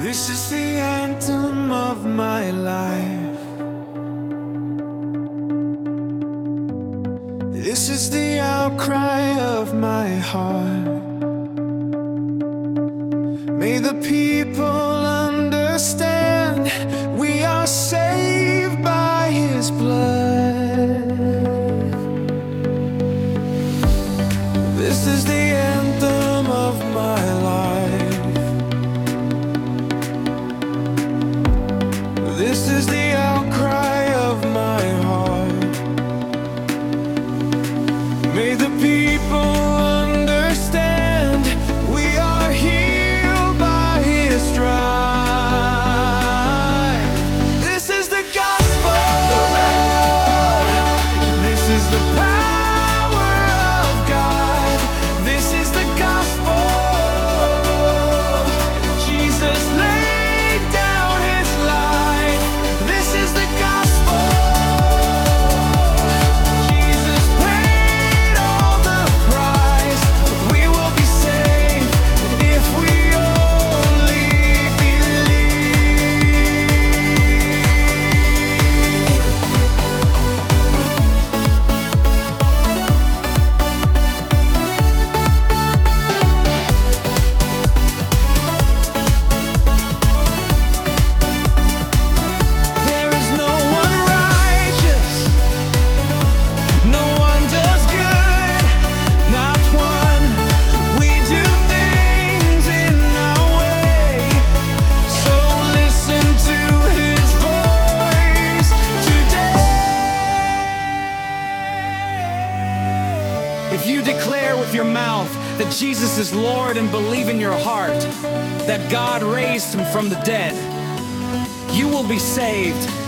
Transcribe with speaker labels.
Speaker 1: This is the anthem of my life. This is the outcry of my heart. May the people understand we are saved by His blood. This is the anthem of my life. This is the outcry of my heart. May the people understand we are healed by His stripes. This is the gospel. This is the power of God. This is the gospel. Jesus laid down His life. This is the gospel. Jesus paid all the price. We will be saved if we only believe. There is no one righteous, no one does good, not one. We do things in our way, so listen to His voice today. If you declare with your mouth that Jesus is Lord and believe in your heart that God raised Him from the dead, you will be saved.